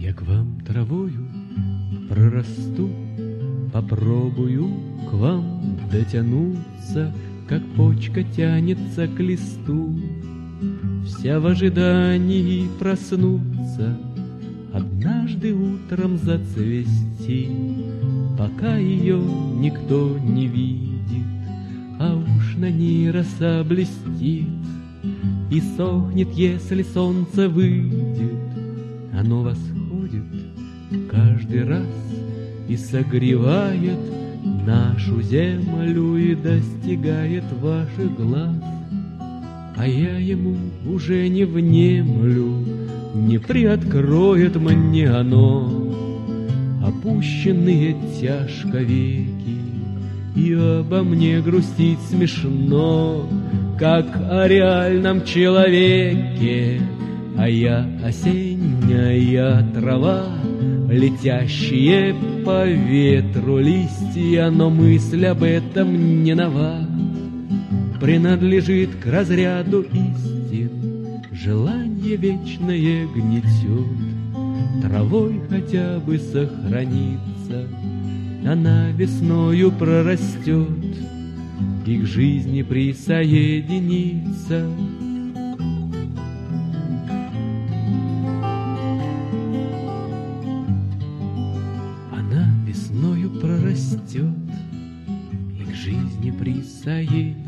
Я к вам травою прорасту, попробую к вам дотянуться, как почка тянется к листу, вся в ожидании проснуться, однажды утром зацвести, пока ее никто не видит, а уж на ней роса блестит и сохнет, если солнце выйдет. Оно восходит каждый раз и согревает нашу землю и достигает ваших глаз. А я ему уже не внемлю, не приоткроет мне оно опущенные тяжко веки, и обо мне грустить смешно, как о реальном человеке. А я осенняя трава, летящие по ветру листья, но мысль об этом не нова, принадлежит к разряду истин. Желание вечное гнетет, травой хотя бы сохранится, она весною прорастет и к жизни присоединится. Она весною прорастет и к жизни присоединится.